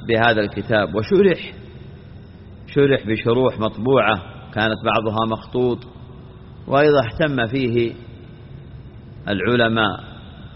بهذا الكتاب، شرح بشروح مطبوعة كانت بعضها مخطوط، وأيضا اهتم فيه العلماء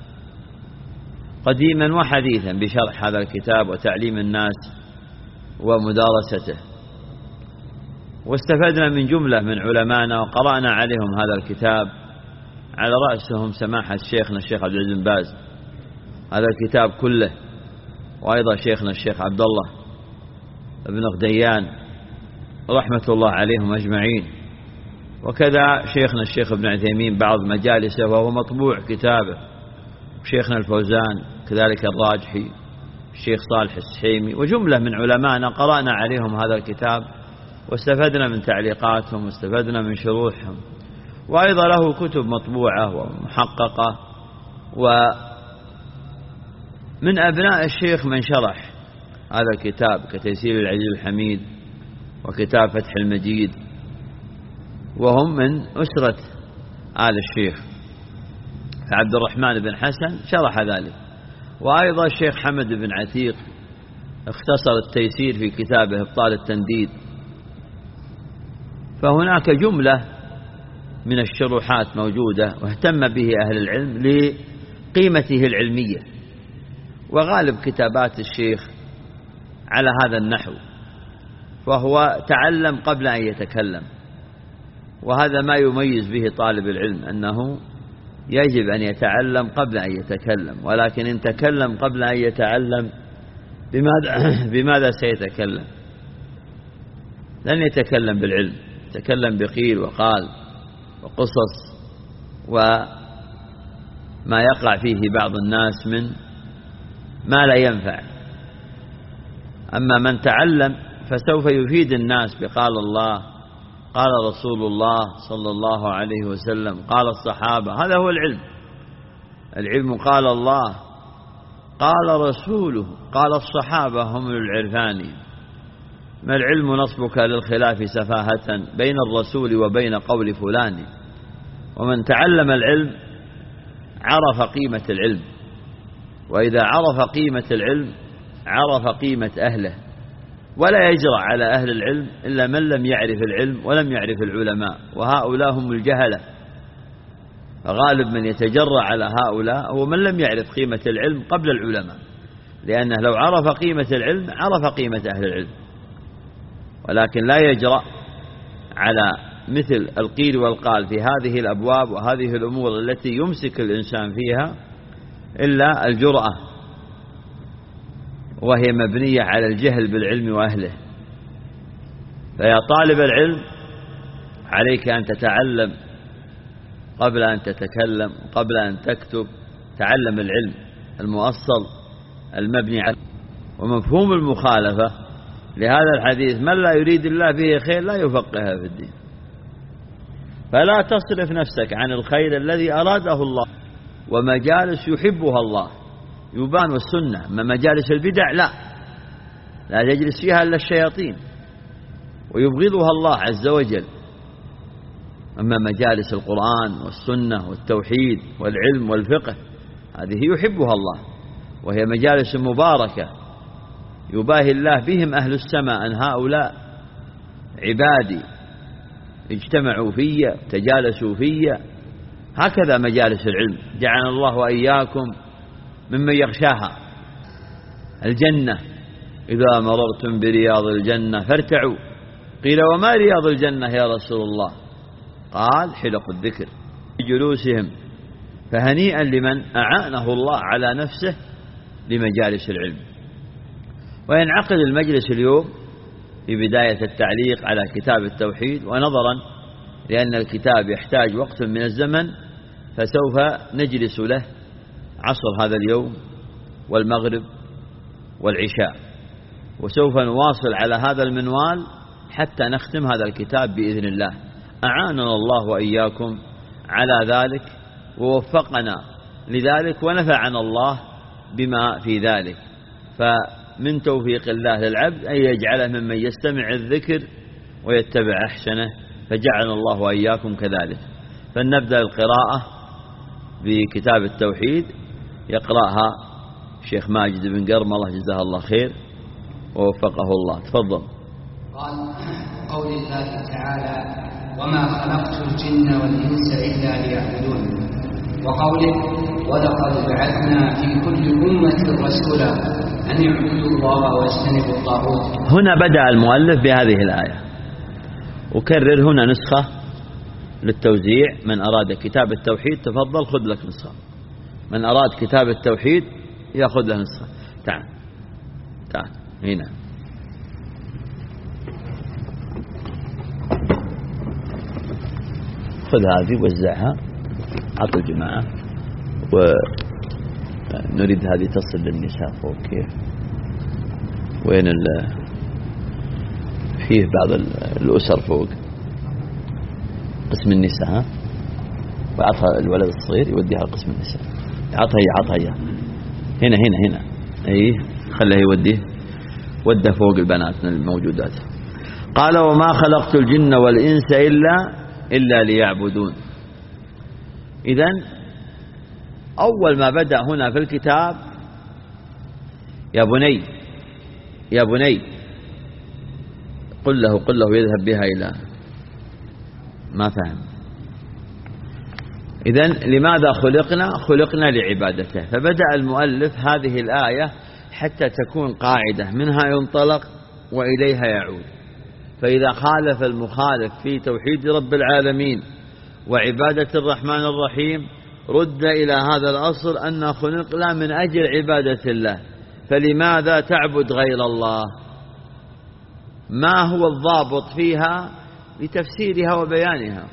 قديما وحديثا بشرح هذا الكتاب وتعليم الناس ومدارسته. واستفدنا من جملة من علمائنا وقرأنا عليهم هذا الكتاب، على رأسهم سماحة شيخنا الشيخ عبد العزيز بن باز هذا الكتاب كله، وأيضا شيخنا الشيخ عبد الله بن غديان رحمة الله عليهم أجمعين، وكذا شيخنا الشيخ ابن عثيمين بعض مجالسه وهو مطبوع كتابه، شيخنا الفوزان كذلك الراجحي، الشيخ صالح السحيمي، وجملة من علمائنا قرأنا عليهم هذا الكتاب واستفدنا من تعليقاتهم واستفدنا من شروحهم. وأيضا له كتب مطبوعة ومحققة، ومن أبناء الشيخ من شرح هذا الكتاب كتيسير العزيز الحميد وكتاب فتح المجيد، وهم من أسرة آل الشيخ. فعبد الرحمن بن حسن شرح ذلك، وأيضا الشيخ حمد بن عتيق اختصر التيسير في كتابه إبطال التنديد. فهناك جملة من الشروحات موجودة واهتم به أهل العلم لقيمته العلمية، وغالب كتابات الشيخ على هذا النحو، فهو تعلم قبل أن يتكلم، وهذا ما يميز به طالب العلم، أنه يجب أن يتعلم قبل أن يتكلم، ولكن إن تكلم قبل أن يتعلم بماذا سيتكلم؟ لن يتكلم بالعلم، يتكلم بقيل وقال وقصص وما يقع فيه بعض الناس من ما لا ينفع. أما من تعلم فسوف يفيد الناس بقال الله، قال رسول الله صلى الله عليه وسلم، قال الصحابة. هذا هو العلم. العلم قال الله، قال رسوله، قال الصحابة هم العرفان. ما العلم نصبك للخلاف سفاهة بين الرسول وبين قول فلان. ومن تعلم العلم عرف قيمة العلم، وإذا عرف قيمة العلم عرف قيمة أهله. ولا يجرأ على أهل العلم إلا من لم يعرف العلم ولم يعرف العلماء، وهؤلاء هم الجهلة. فغالب من يتجرأ على هؤلاء هو من لم يعرف قيمة العلم قبل العلماء، لأنه لو عرف قيمة العلم عرف قيمة أهل العلم. ولكن لا يجرأ على مثل القيل والقال في هذه الأبواب وهذه الأمور التي يمسك الإنسان فيها إلا الجرأة، وهي مبنية على الجهل بالعلم وأهله. فيا طالب العلم عليك أن تتعلم قبل أن تتكلم، قبل أن تكتب. تعلم العلم المؤصل المبني على. ومفهوم المخالفة لهذا الحديث: من لا يريد الله به خير لا يفقهه في الدين. فلا تصرف نفسك عن الخير الذي أراده الله، ومجالس يحبها الله يبان والسنة. أما مجالس البدع لا تجلس فيها إلا الشياطين، ويبغضها الله عز وجل. أما مجالس القرآن والسنة والتوحيد والعلم والفقه هذه يحبها الله، وهي مجالس مباركة يباهي الله بهم أهل السماء أن هؤلاء عبادي اجتمعوا في تجالسوا في. هكذا مجالس العلم جعلنا الله وإياكم ممن يغشاها. الجنة: إذا مررتم برياض الجنة فارتعوا. قيل: وما رياض الجنة يا رسول الله؟ قال: حلق الذكر بجلوسهم. فهنيئا لمن أعانه الله على نفسه لمجالس العلم. وينعقد المجلس اليوم في بداية التعليق على كتاب التوحيد، ونظرا لأن الكتاب يحتاج وقت من الزمن فسوف نجلس له عصر هذا اليوم والمغرب والعشاء، وسوف نواصل على هذا المنوال حتى نختم هذا الكتاب بإذن الله. أعاننا الله وإياكم على ذلك ووفقنا لذلك، ونفعنا الله بما في ذلك. فمن توفيق الله للعبد أن يجعله ممن يستمع الذكر ويتبع أحسنه، فجعلنا الله وإياكم كذلك. فلنبدأ القراءة بكتاب التوحيد، يقرأها شيخ ماجد بن قرم الله جزاه الله خير، ووفقه الله. تفضل. قال قول الله تعالى وما خلقت الجن والإنس إلا ليعبدون، وقوله ولقد بعثنا في كل أمة رسولا أن يعبدوا الله واجتنبوا الطاغوت. هنا بدأ المؤلف بهذه الآية، وكرر هنا نسخة للتوزيع. من أراد كتاب التوحيد تفضل خذ لك نسخة، من أراد كتاب التوحيد يأخذ له نسخة. تعال تعال هنا. خذ هذه وزعها عطوا الجماعة، ونريد هذه تصل للنساء فوق. كيف وين فيه بعض الأسر فوق قسم النساء، ها، وعطها الولد الصغير يوديها قسم النساء. عطها إياه هنا أي خليه يوديه، وده فوق البنات الموجودات. قال وما خلقت الجن والإنس إلا ليعبدون. إذن أول ما بدأ هنا في الكتاب يا بني قل له يذهب بها إلى ما فهم. إذن لماذا خلقنا لعبادته. فبدأ المؤلف هذه الآية حتى تكون قاعدة منها ينطلق وإليها يعود. فإذا خالف المخالف في توحيد رب العالمين وعبادة الرحمن الرحيم رد إلى هذا الأصل أن خلقنا من أجل عبادة الله، فلماذا تعبد غير الله؟ ما هو الضابط فيها لتفسيرها وبيانها؟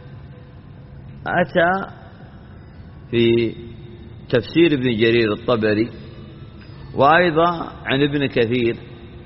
أتى في تفسير ابن جرير الطبري وأيضا عن ابن كثير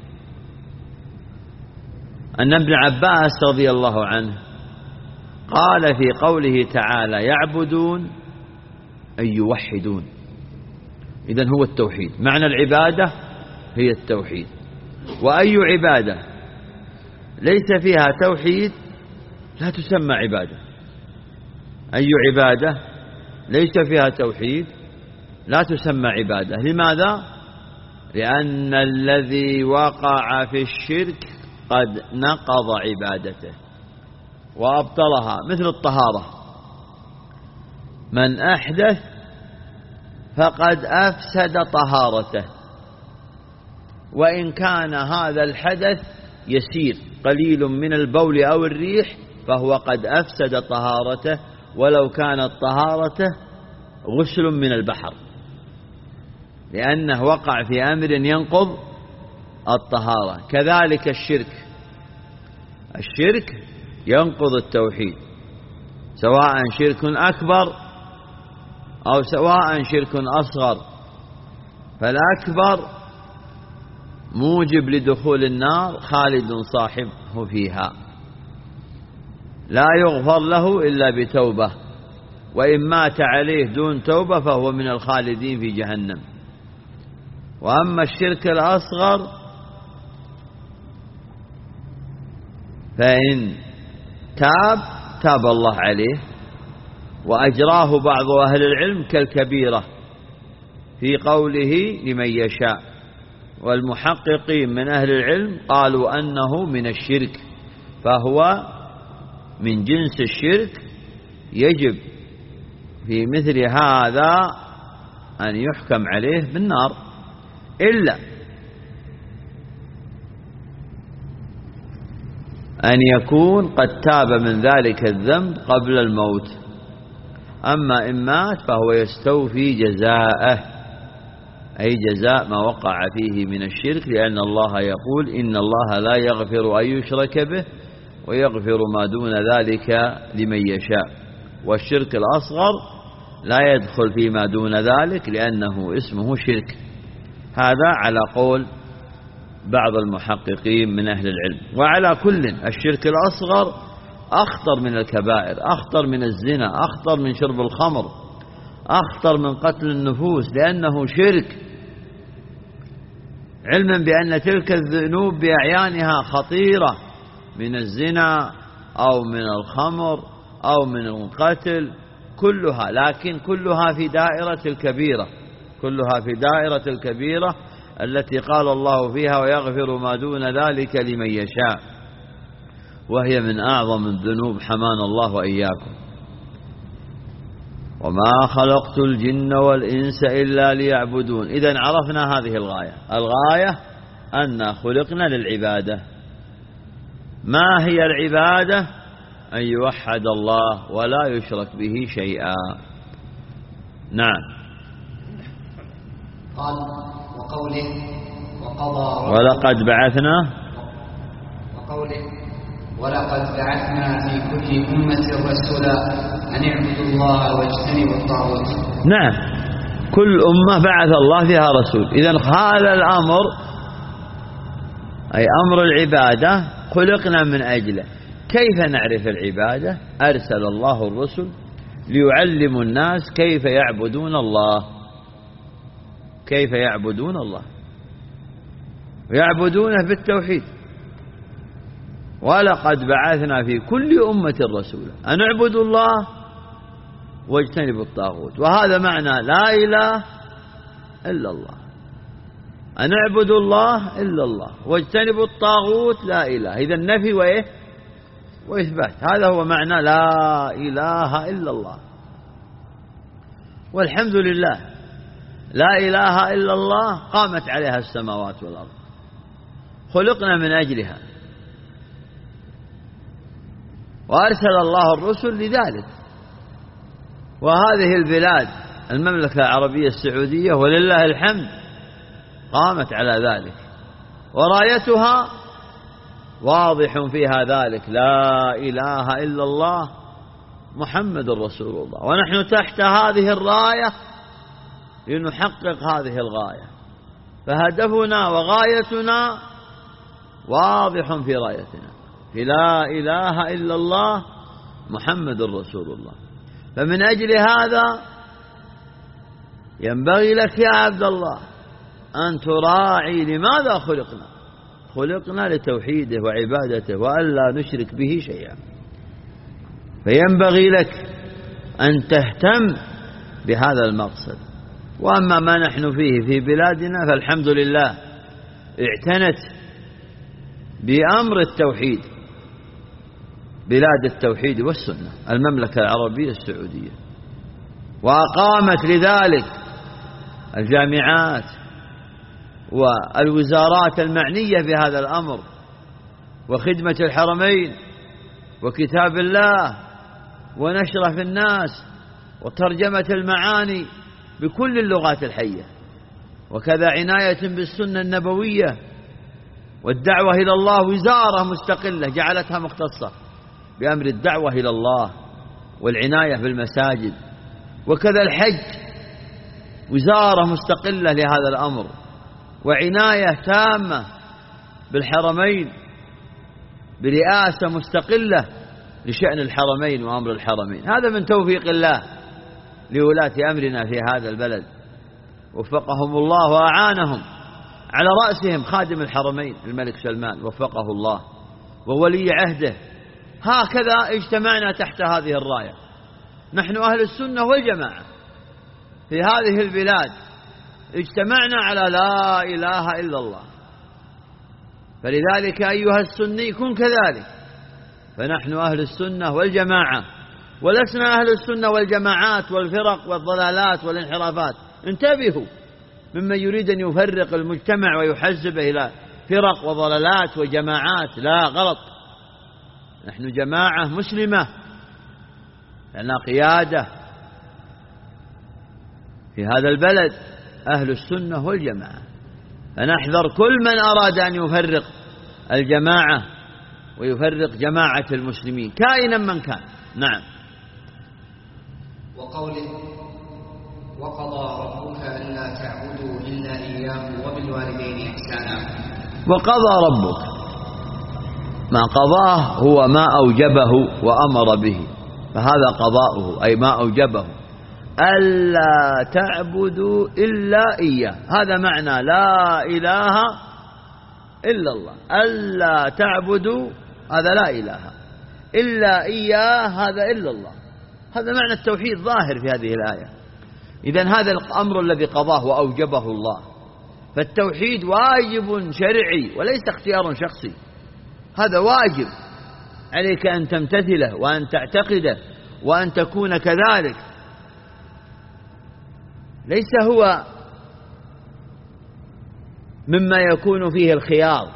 أن ابن عباس رضي الله عنه قال في قوله تعالى يعبدون أي يوحدون. إذن هو التوحيد، معنى العبادة هي التوحيد. وأي عبادة ليس فيها توحيد لا تسمى عبادة. أي عبادة ليس فيها توحيد لا تسمى عبادة. لماذا؟ لأن الذي وقع في الشرك قد نقض عبادته وأبطلها، مثل الطهارة، من أحدث فقد أفسد طهارته، وإن كان هذا الحدث يسير قليل من البول أو الريح فهو قد أفسد طهارته، ولو كانت طهارته غسل من البحر، لأنه وقع في أمر ينقض الطهارة. كذلك الشرك ينقض التوحيد، سواء شرك أكبر أو سواء شرك أصغر. فالأكبر موجب لدخول النار خالد صاحبه فيها، لا يغفر له إلا بتوبة، وإن مات عليه دون توبة فهو من الخالدين في جهنم. وأما الشرك الأصغر فإن تاب الله عليه وأجراه بعض أهل العلم كالكبيرة في قوله لمن يشاء، والمحققين من أهل العلم قالوا أنه من الشرك، فهو من جنس الشرك، يجب في مثل هذا أن يحكم عليه بالنار، إلا أن يكون قد تاب من ذلك الذنب قبل الموت. أما إن مات فهو يستوفي جزاءه، أي جزاء ما وقع فيه من الشرك، لأن الله يقول إن الله لا يغفر أن يشرك به ويغفر ما دون ذلك لمن يشاء. والشرك الأصغر لا يدخل فيما دون ذلك لأنه اسمه شرك. هذا على قول بعض المحققين من أهل العلم. وعلى كل الشرك الأصغر أخطر من الكبائر، أخطر من الزنا، أخطر من شرب الخمر، أخطر من قتل النفوس، لأنه شرك، علما بأن تلك الذنوب بأعيانها خطيرة من الزنا أو من الخمر أو من القتل كلها، لكن كلها في دائرة الكبيرة، كلها في دائرة الكبيرة التي قال الله فيها ويغفر ما دون ذلك لمن يشاء، وهي من أعظم الذنوب حمانا الله وإياكم. وما خلقت الجن والإنس إلا ليعبدون. إذن عرفنا هذه الغاية أن خلقنا للعبادة. ما هي العبادة؟ أن يوحد الله ولا يشرك به شيئا. نعم. قال وقوله وقضى ولقد بعثنا، وقوله ولقد بعثنا في كل أمة رسولا أن اعبدوا الله واجتنبوا الطاغوت. نعم، كل أمة بعث الله فيها رسول. إذن هذا الأمر أي أمر العبادة خلقنا من أجله. كيف نعرف العبادة؟ أرسل الله الرسل ليعلموا الناس كيف يعبدون الله، كيف يعبدون الله، ويعبدونه بالتوحيد. ولقد بعثنا في كل أمة رسولا أن اعبدوا الله واجتنبوا الطاغوت. وهذا معنى لا إله إلا الله، أن اعبدوا الله إلا الله واجتنبوا الطاغوت لا إله. إذا النفي وإيه وإثبات، هذا هو معنى لا إله إلا الله. والحمد لله لا إله إلا الله قامت عليها السماوات والأرض، خلقنا من أجلها، وأرسل الله الرسل لذلك. وهذه البلاد المملكة العربية السعودية ولله الحمد قامت على ذلك، ورايتها واضح فيها ذلك لا إله إلا الله محمد رسول الله. ونحن تحت هذه الراية لنحقق هذه الغاية، فهدفنا وغايتنا واضح في رايتنا، في لا إله إلا الله محمد رسول الله. فمن أجل هذا ينبغي لك يا عبد الله أن تراعي لماذا خلقنا. خلقنا لتوحيده وعبادته وألا نشرك به شيئا. فينبغي لك أن تهتم بهذا المقصد. وأما ما نحن فيه في بلادنا فالحمد لله اعتنت بأمر التوحيد، بلاد التوحيد والسنة المملكة العربية السعودية، وأقامت لذلك الجامعات والوزارات المعنية بهذا الأمر، وخدمة الحرمين وكتاب الله ونشره في الناس وترجمة المعاني بكل اللغات الحية، وكذا عناية بالسنة النبوية والدعوة إلى الله. وزارة مستقلة جعلتها مختصة بأمر الدعوة إلى الله والعناية بالمساجد، وكذا الحج وزارة مستقلة لهذا الأمر، وعناية تامة بالحرمين برئاسة مستقلة لشأن الحرمين وأمر الحرمين. هذا من توفيق الله لولاة أمرنا في هذا البلد، وفقهم الله وأعانهم، على رأسهم خادم الحرمين الملك سلمان وفقه الله وولي عهده. هكذا اجتمعنا تحت هذه الراية، نحن أهل السنة والجماعة في هذه البلاد، اجتمعنا على لا إله إلا الله. فلذلك أيها السني كن كذلك، فنحن أهل السنة والجماعة، ولسنا أهل السنة والجماعات والفرق والضلالات والانحرافات. انتبهوا ممن يريد أن يفرق المجتمع ويحزبه إلى فرق وضلالات وجماعات، لا، غلط. نحن جماعة مسلمة لنا قيادة في هذا البلد، أهل السنة والجماعة. فنحذر كل من أراد أن يفرق الجماعة ويفرق جماعة المسلمين كائنا من كان. نعم. وقوله وقضى ربك ألا تعبدوا إلا إياه وبالوالدين إحسانا. وقضى ربك، ما قضاه هو ما أوجبه وأمر به، فهذا قضاؤه أي ما أوجبه، ألا تعبدوا إلا إياه. هذا معنى لا إله إلا الله، ألا تعبدوا هذا لا إله إلا إياه، هذا إلا الله. هذا معنى التوحيد ظاهر في هذه الآية. إذن هذا الأمر الذي قضاه وأوجبه الله فالتوحيد واجب شرعي وليس اختيار شخصي، هذا واجب عليك أن تمتثله وأن تعتقده وأن تكون كذلك، ليس هو مما يكون فيه الخيار،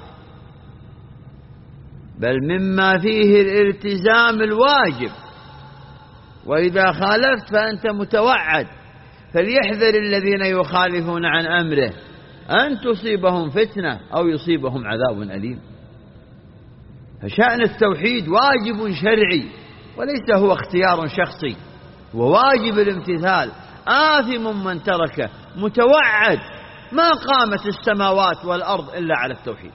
بل مما فيه الالتزام الواجب، وإذا خالفت فأنت متوعد. فليحذر الذين يخالفون عن أمره أن تصيبهم فتنة أو يصيبهم عذاب أليم. فشأن التوحيد واجب شرعي وليس هو اختيار شخصي، وواجب الامتثال، آثم من تركه، متوعد. ما قامت السماوات والأرض إلا على التوحيد،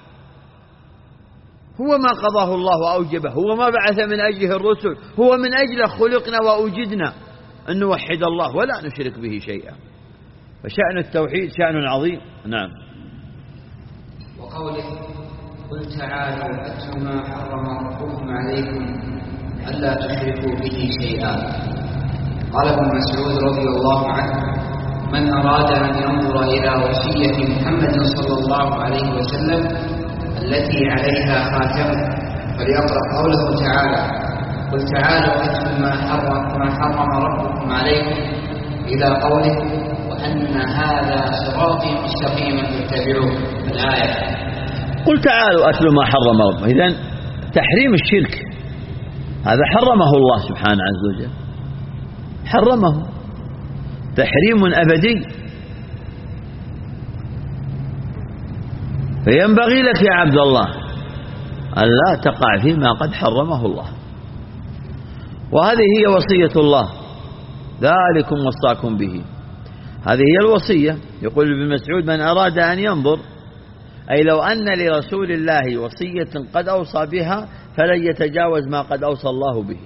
هو ما قضاه الله وأوجبه، هو ما بعث من أجله الرسل، هو من أجله خلقنا وأوجدنا، أن نوحد الله ولا نشرك به شيئا. فشأن التوحيد شأن عظيم. نعم. وقوله قل تعالوا أتل ما حرم ربكم عليكم ألا تشركوا به شيئا. قال ابن مسعود رضي الله عنه: من أراد أن ينظر إلى وصية محمد صلى الله عليه وسلم التي عليها خاتمه فليقرأ قوله تعالى: قل تعالوا أتل ما حرم ربكم عليكم، إلى قوله: وأن هذا صراطي مستقيما فاتبعوه، الآية. قل تعالوا أتل ما حرم ربكم، إذن تحريم الشرك هذا حرمه الله سبحانه عز وجل، حرمه تحريم أبدي. فينبغي لك يا عبد الله أن لا تقع فيما قد حرمه الله، وهذه هي وصية الله، ذلكم وصاكم به، هذه هي الوصية. يقول ابن مسعود: من أراد أن ينظر، أي لو أن لرسول الله وصية قد أوصى بها فلن يتجاوز ما قد أوصى الله به.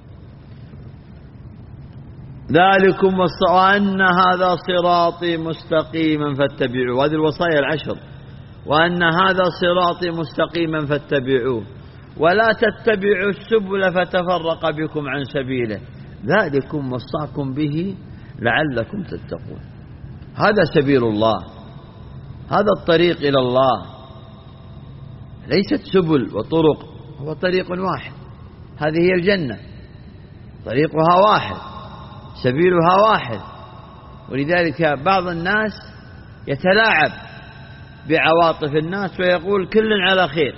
ذلكم وأن هذا صراطي مستقيما فاتبعوه، هذه الوصايا العشر، وأن هذا صراطي مستقيما فاتبعوه ولا تتبعوا السبل فتفرق بكم عن سبيله ذلكم وصاكم به لعلكم تتقون. هذا سبيل الله، هذا الطريق إلى الله، ليست سبل وطرق، هو طريق واحد، هذه هي الجنة، طريقها واحد، سبيلها واحد. ولذلك بعض الناس يتلاعب بعواطف الناس ويقول كل على خير،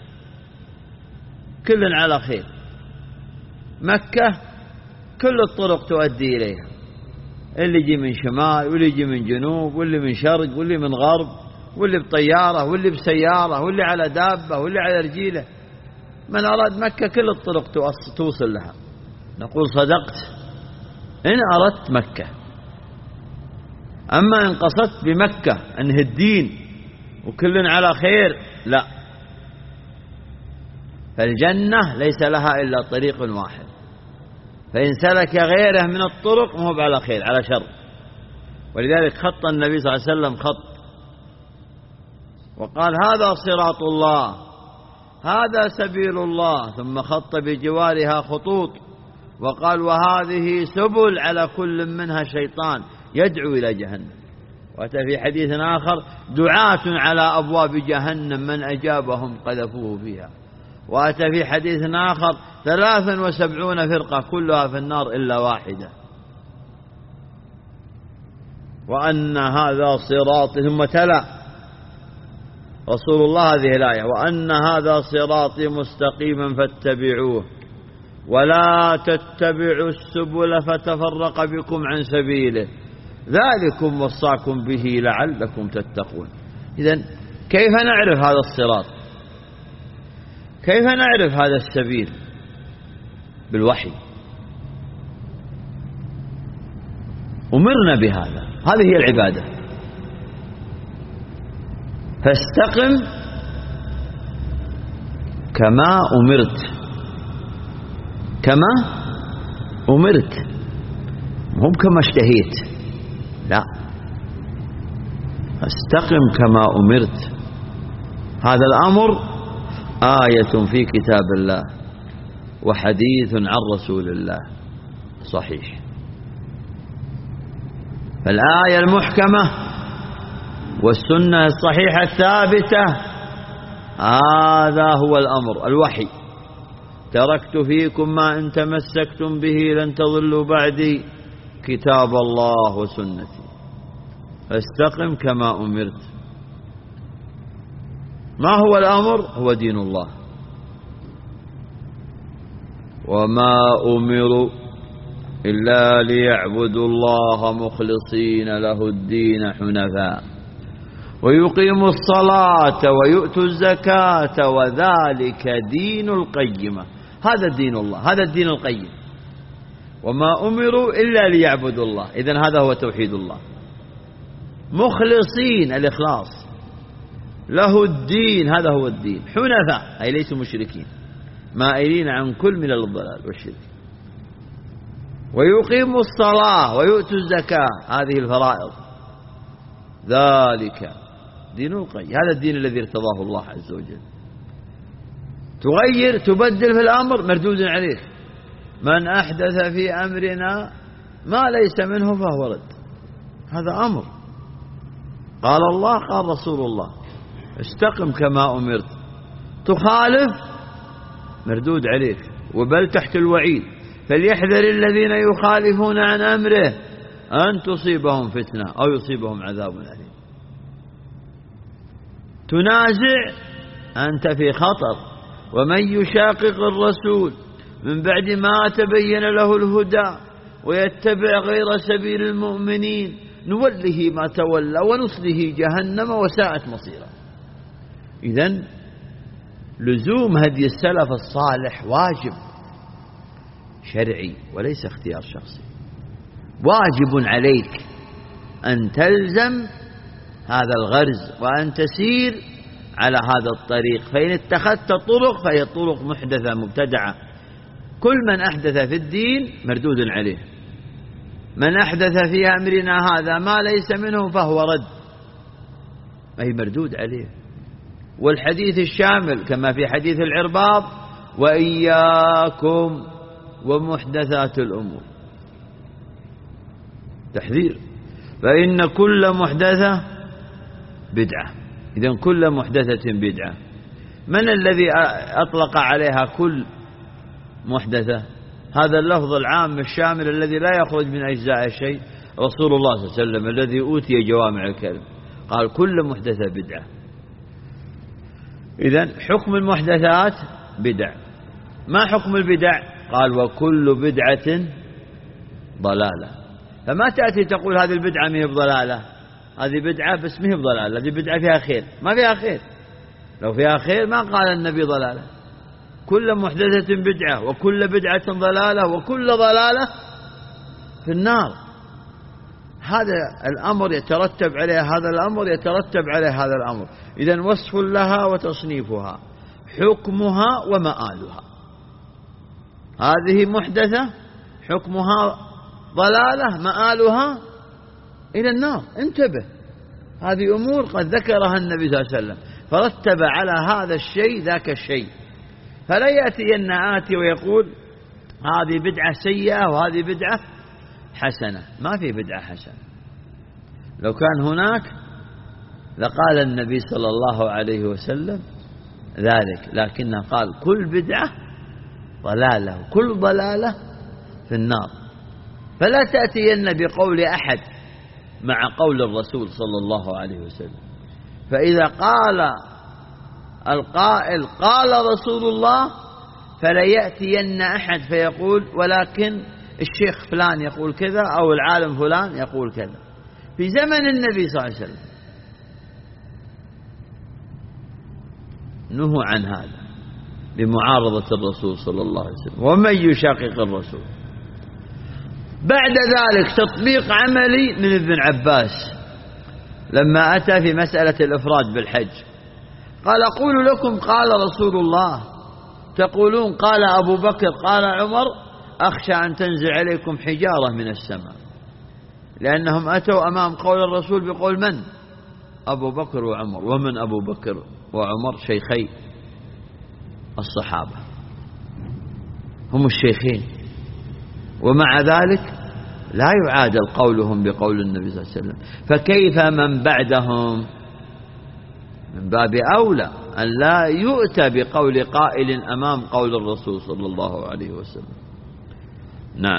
كل على خير، مكة كل الطرق تؤدي إليها، اللي يجي من شمال واللي يجي من جنوب واللي من شرق واللي من غرب واللي بطيارة واللي بسيارة واللي على دابة واللي على رجيلة. من أراد مكة كل الطرق توصل لها. نقول صدقت إن أردت مكة، أما إن قصدت بمكة أنه الدين وكل على خير لا، فالجنة ليس لها إلا طريق واحد، فإن سلك غيره من الطرق ما هو على خير، على شر. ولذلك خط النبي صلى الله عليه وسلم خط وقال: هذا صراط الله، هذا سبيل الله، ثم خط بجوارها خطوط وقال: وهذه سبل على كل منها شيطان يدعو إلى جهنم. وأتى في حديث آخر: دعاة على أبواب جهنم من أجابهم قذفوه فيها. وأتى في حديث آخر: 73 فرقة كلها في النار إلا واحدة. وأن هذا صراطي، ثم تلا رسول الله هذه الآية: وأن هذا صراطي مستقيما فاتبعوه ولا تتبعوا السبل فتفرق بكم عن سبيله ذلكم وصاكم به لعلكم تتقون. إذن كيف نعرف هذا الصراط؟ كيف نعرف هذا السبيل؟ بالوحي، أمرنا بهذا، هذه هي العبادة. فاستقم كما أمرت، كما أمرت، هم كما اشتهيت، لا، استقم كما أمرت. هذا الأمر آية في كتاب الله وحديث عن رسول الله صحيح. فالآية المحكمة والسنة الصحيحة الثابتة، هذا هو الأمر. الوحي: تركت فيكم ما إن تمسكتم به لن تضلوا بعدي كتاب الله وسنتي فاستقم كما أمرت. ما هو الأمر؟ هو دين الله. وما أمروا إلا ليعبدوا الله مخلصين له الدين حنفاء ويقيموا الصلاة ويؤتوا الزكاة وذلك دين القيمة. هذا دين الله، هذا الدين القيم. وما أمروا إلا ليعبدوا الله، إذن هذا هو توحيد الله. مخلصين، الإخلاص، له الدين، هذا هو الدين. حنفاء أي ليسوا مشركين، مائلين عن كل من الضلال والشرك. ويقيموا الصلاة ويؤتوا الزكاة، هذه الفرائض. ذلك دين القيم، هذا الدين الذي ارتضاه الله عز وجل. تغير تبدل في الأمر مردود عليك. من أحدث في أمرنا ما ليس منه فهو رد. هذا أمر، قال الله قال رسول الله. استقم كما أمرت، تخالف مردود عليك، وبل تحت الوعيد. فليحذر الذين يخالفون عن أمره أن تصيبهم فتنة أو يصيبهم عذاب أليم. تنازع أنت في خطر. ومن يشاقق الرسول من بعد ما تبين له الهدى ويتبع غير سبيل المؤمنين نوله ما تولى ونصله جهنم وساءت مصيرا. إذن لزوم هدي السلف الصالح واجب شرعي وليس اختيار شخصي. واجب عليك أن تلزم هذا الغرز وأن تسير على هذا الطريق. فإن اتخذت طرق فهي طرق محدثة مبتدعة. كل من أحدث في الدين مردود عليه. من أحدث في أمرنا هذا ما ليس منه فهو رد، أي مردود عليه. والحديث الشامل كما في حديث العرباض: وإياكم ومحدثات الأمور، تحذير. فإن كل محدثة بدعة. إذن كل محدثة بدعة. من الذي أطلق عليها كل محدثة؟ هذا اللفظ العام الشامل الذي لا يخرج من أجزاء شيء، رسول الله صلى الله عليه وسلم الذي أوتي جوامع الكلم قال كل محدثة بدعة. إذن حكم المحدثات بدع. ما حكم البدع؟ قال وكل بدعة ضلالة. فما تأتي تقول هذه البدعة ما هي بضلالة، هذه بدعة بس ما هي بضلالة، هذه بدعة فيها خير. ما فيها خير، لو فيها خير ما قال النبي ضلالة. كل محدثة بدعة وكل بدعة ضلالة وكل ضلالة في النار. هذا الأمر يترتب عليه هذا الأمر يترتب عليه هذا الأمر. إذن وصف لها وتصنيفها، حكمها ومآلها. هذه محدثة حكمها ضلالة مآلها إلى النار. انتبه، هذه أمور قد ذكرها النبي صلى الله عليه وسلم فرتب على هذا الشيء ذاك الشيء. فلا يأتي آتي ويقول هذه بدعة سيئة وهذه بدعة حسنة. ما في بدعة حسنة. لو كان هناك لقال النبي صلى الله عليه وسلم ذلك، لكنه قال كل بدعة ضلالة وكل ضلالة في النار. فلا تأتين بقول أحد مع قول الرسول صلى الله عليه وسلم. فإذا قال القائل قال رسول الله فلا يأتين أحد فيقول ولكن الشيخ فلان يقول كذا أو العالم فلان يقول كذا. في زمن النبي صلى الله عليه وسلم نهوا عن هذا بمعارضة الرسول صلى الله عليه وسلم. ومن يشاقق الرسول. بعد ذلك تطبيق عملي من ابن عباس لما أتى في مسألة الإفراد بالحج قال أقول لكم قال رسول الله تقولون قال أبو بكر قال عمر أخشى أن تنزل عليكم حجارة من السماء. لأنهم أتوا أمام قول الرسول بقول من؟ أبو بكر وعمر. ومن أبو بكر وعمر؟ شيخي الصحابة، هم الشيخين. ومع ذلك لا يعادل قولهم بقول النبي صلى الله عليه وسلم، فكيف من بعدهم؟ من باب أولى أن لا يؤتى بقول قائل أمام قول الرسول صلى الله عليه وسلم. نعم.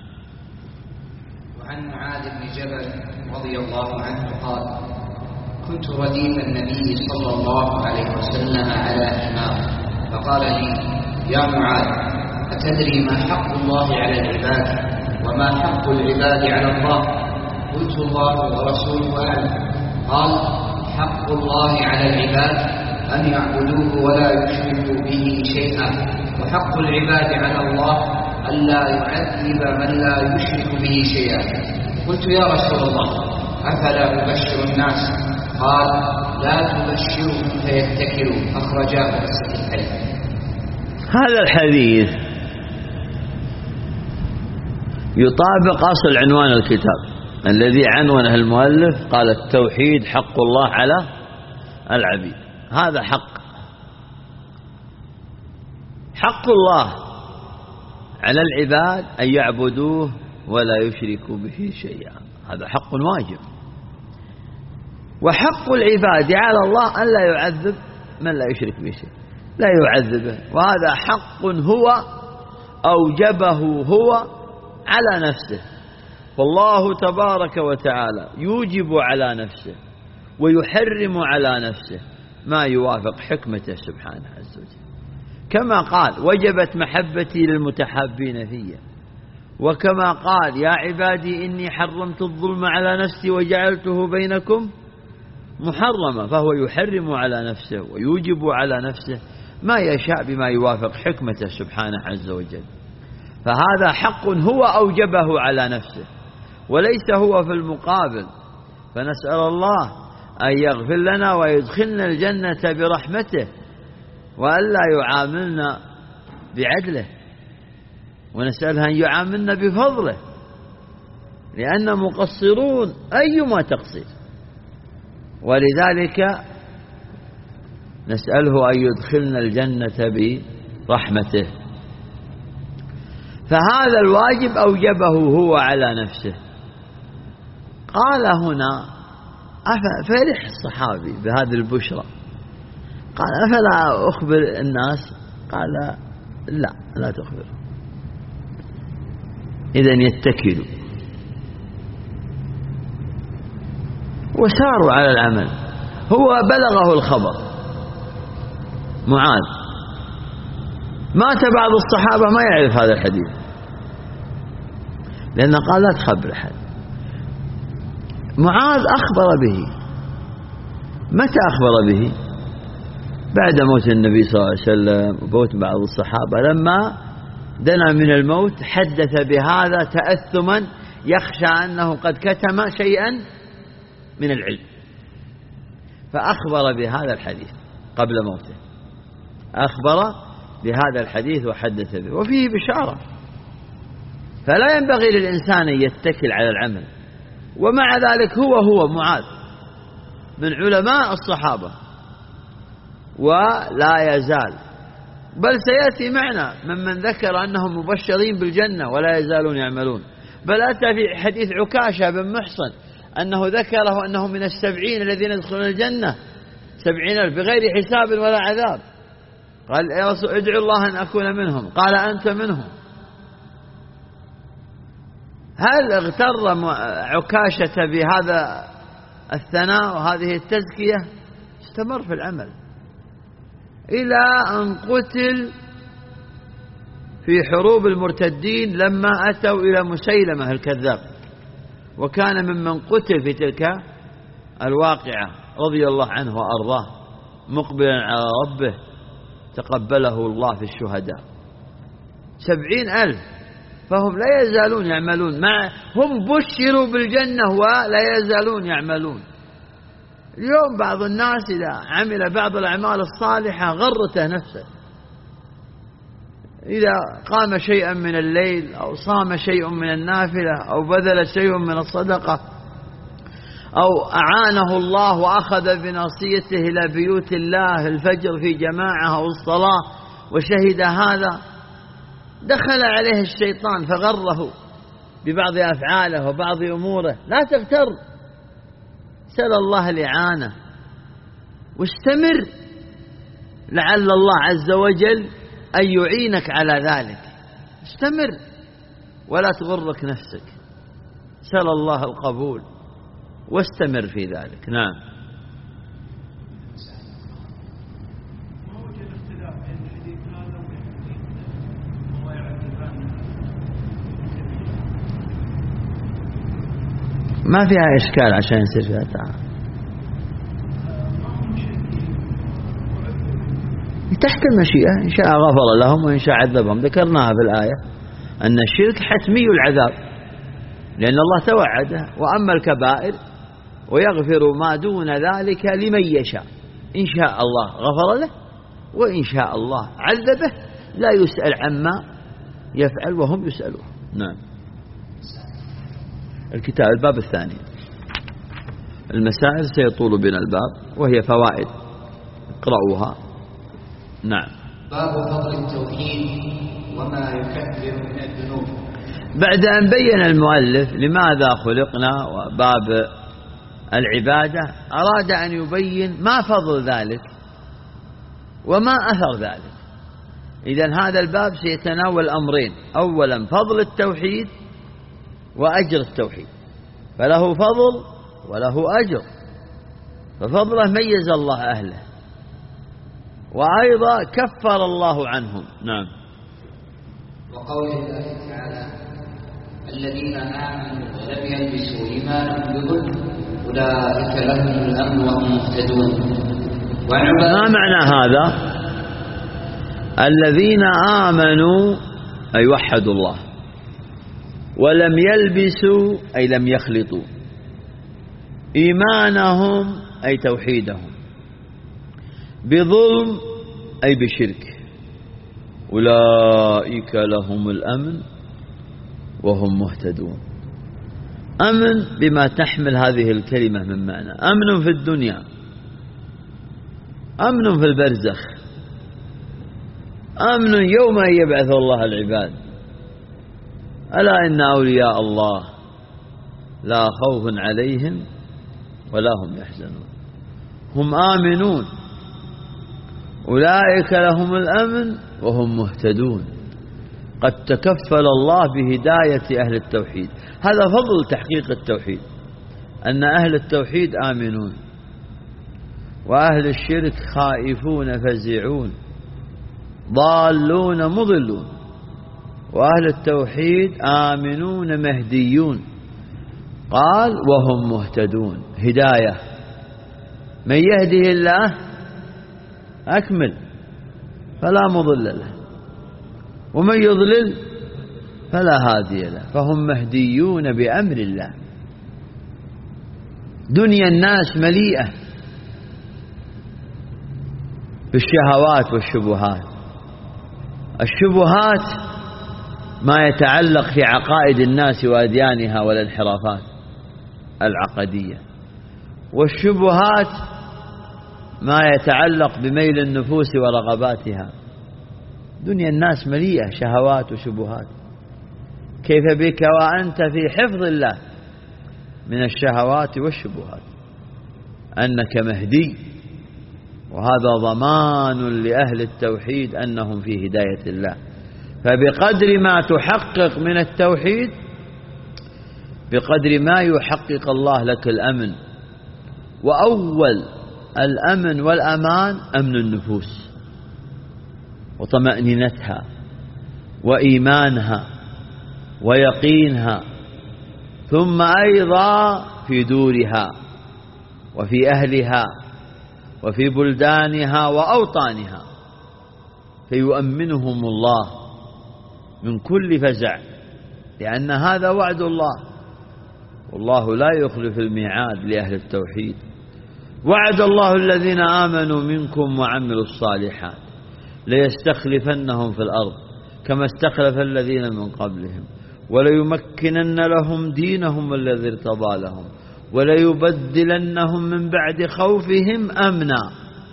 وعن معاذ بن جبل رضي الله عنه قال: كنت رديف النبي صلى الله عليه وسلم على حمار، فقال لي: يا معاذ، أتدري ما حق الله على العباد وما حق العباد على الله؟ قلت: الله ورسوله أعلم. قال: حق الله على العباد أن يعبدوه ولا يشركوا به شيئا، وحق العباد على الله ألا يعذب من لا يشرك به شيئا. قلت: يا رسول الله، أفلا أبشر الناس؟ قال: لا تبشرهم فيتكلوا. أخرجاه في الصحيحين. هذا الحديث يطابق أصل عنوان الكتاب الذي عنونه المؤلف، قال: التوحيد حق الله على العبيد. هذا حق الله على العباد أن يعبدوه ولا يشركوا به شيئا، هذا حق واجب. وحق العباد على الله أن لا يعذب من لا يشرك به شيئا، لا يعذبه، وهذا حق هو أوجبه هو على نفسه. فالله تبارك وتعالى يوجب على نفسه ويحرم على نفسه ما يوافق حكمته سبحانه عز وجل، كما قال: وجبت محبتي للمتحابين فيا، وكما قال: يا عبادي إني حرمت الظلم على نفسي وجعلته بينكم محرما. فهو يحرم على نفسه ويوجب على نفسه ما يشاء بما يوافق حكمته سبحانه عز وجل. فهذا حق هو أوجبه على نفسه وليس هو في المقابل. فنسأل الله أن يغفر لنا ويدخلنا الجنة برحمته، وألا يعاملنا بعدله، ونسأله أن يعاملنا بفضله، لأن مقصرون أيما تقصير، ولذلك نسأله أن يدخلنا الجنة برحمته. فهذا الواجب أوجبه هو على نفسه. قال هنا: فرح الصحابي بهذه البشرى، قال: أفلا أخبر الناس؟ قال: لا تخبر، إذن يتكلوا. وساروا على العمل. هو بلغه الخبر، معاذ مات بعض الصحابة ما يعرف هذا الحديث، لأنه قال: لا تخبر أحد. معاذ أخبر به. متى أخبر به؟ بعد موت النبي صلى الله عليه وسلم وموت بعض الصحابة، لما دنا من الموت حدث بهذا تأثما يخشى أنه قد كتم شيئا من العلم، فأخبر بهذا الحديث قبل موته، أخبر بهذا الحديث وحدث به، وفيه بشارة. فلا ينبغي للإنسان أن يتكل على العمل. ومع ذلك هو معاذ من علماء الصحابة، ولا يزال، بل سيأتي معنا ممن ذكر أنهم مبشرين بالجنة ولا يزالون يعملون. بل أتى في حديث عكاشة بن محصن أنه ذكره أنه من 70 الذين يدخلون الجنة 70,000 بغير حساب ولا عذاب. قال: يا رسول ادعو الله أن أكون منهم. قال: أنت منهم. هل اغتر عكاشة بهذا الثناء وهذه التزكية؟ استمر في العمل إلى أن قتل في حروب المرتدين لما أتوا إلى مسيلمة الكذاب، وكان ممن قتل في تلك الواقعة رضي الله عنه وأرضاه، مقبلا على ربه تقبله الله في الشهداء. 70,000، فهم لا يزالون يعملون، هم بشروا بالجنة ولا يزالون يعملون. اليوم بعض الناس إذا عمل بعض الأعمال الصالحة غرته نفسه، إذا قام شيئا من الليل أو صام شيء من النافلة أو بذل شيء من الصدقة أو أعانه الله وأخذ بناصيته إلى بيوت الله الفجر في جماعة أو الصلاة وشهد هذا، دخل عليه الشيطان فغره ببعض أفعاله وبعض أموره، لا تغتر، سل الله الإعانة واستمر، لعل الله عز وجل أن يعينك على ذلك. استمر ولا تغرك نفسك، سل الله القبول واستمر في ذلك. نعم. ما فيها إشكال عشان يصير فيها تعارض، تحت المشيئة، إن شاء غفر لهم وإن شاء عذبهم. ذكرناها في الآية أن الشرك حتمي العذاب لأن الله توعده، وأما الكبائر ويغفر ما دون ذلك لمن يشاء، إن شاء الله غفر له وإن شاء الله عذبه، لا يسأل عما يفعل وهم يسألون. نعم. الكتاب الباب الثاني، المسائل سيطول بنا الباب وهي فوائد، اقرأوها. نعم. باب فضل التوحيد وما يكفر من الذنوب. بعد أن بين المؤلف لماذا خلقنا وباب العبادة، أراد أن يبين ما فضل ذلك وما أثر ذلك. إذن هذا الباب سيتناول أمرين: أولا فضل التوحيد وأجر التوحيد، فله فضل وله أجر، ففضله ميز الله أهله، وأيضا كفر الله عنهم. نعم. وقول الله تعالى: الذين آمنوا ولم يلبسوا إيمانهم بظلم أولئك لهم الأمن وهم مهتدون. ما معنى هذا؟ الذين آمنوا أي وحدوا الله، ولم يلبسوا أي لم يخلطوا، إيمانهم أي توحيدهم، بظلم أي بشرك، أولئك لهم الأمن وهم مهتدون. أمن بما تحمل هذه الكلمة من معنى: أمن في الدنيا، أمن في البرزخ، أمن يوم أن يبعث الله العباد. ألا إن أولياء الله لا خوف عليهم ولا هم يحزنون، هم آمنون، أولئك لهم الأمن وهم مهتدون. قد تكفل الله بهداية أهل التوحيد. هذا فضل تحقيق التوحيد، أن أهل التوحيد آمنون، وأهل الشرك خائفون فزعون ضالون مضلون، وأهل التوحيد آمنون مهديون. قال وهم مهتدون، هداية، من يهده الله أكمل فلا مضل له، ومن يضلل فلا هادي له، فهم مهديون بأمر الله. دنيا الناس مليئة بالشهوات والشبهات. الشبهات ما يتعلق في عقائد الناس وأديانها والانحرافات العقدية، والشبهات ما يتعلق بميل النفوس ورغباتها. دنيا الناس مليئة شهوات وشبهات، كيف بك وأنت في حفظ الله من الشهوات والشبهات؟ أنك مهدي، وهذا ضمان لأهل التوحيد أنهم في هداية الله. فبقدر ما تحقق من التوحيد بقدر ما يحقق الله لك الأمن. وأول الأمن والأمان أمن النفوس وطمأنينتها وإيمانها ويقينها، ثم أيضا في دورها وفي أهلها وفي بلدانها وأوطانها، فيؤمنهم الله من كل فزع، لأن هذا وعد الله، والله لا يخلف الميعاد لأهل التوحيد. وعد الله الذين آمنوا منكم وعملوا الصالحات ليستخلفنهم في الأرض كما استخلف الذين من قبلهم وليمكنن لهم دينهم الذي ارتضى لهم وليبدلنهم من بعد خوفهم أمنا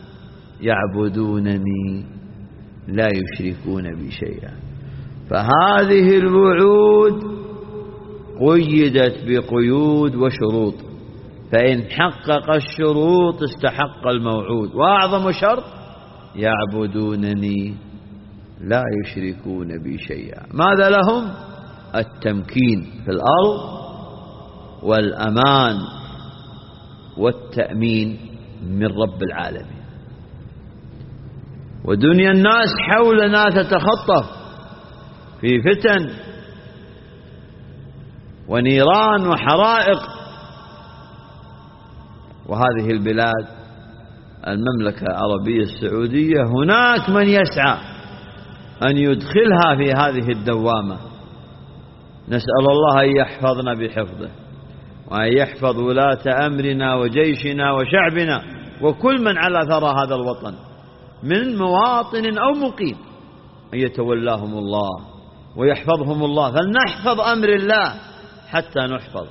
يعبدونني لا يشركون بي شيئا. فهذه الوعود قيدت بقيود وشروط، فإن حقق الشروط استحق الموعود. وأعظم شرط يعبدونني لا يشركون بي شيئا. ماذا لهم؟ التمكين في الأرض والأمان والتأمين من رب العالمين. ودنيا الناس حولنا تتخطف في فتن ونيران وحرائق، وهذه البلاد المملكة العربية السعودية هناك من يسعى أن يدخلها في هذه الدوامة. نسأل الله أن يحفظنا بحفظه، وأن يحفظ ولاة أمرنا وجيشنا وشعبنا وكل من على ثرى هذا الوطن من مواطن أو مقيم، أن يتولاهم الله ويحفظهم الله. فلنحفظ أمر الله حتى نحفظ،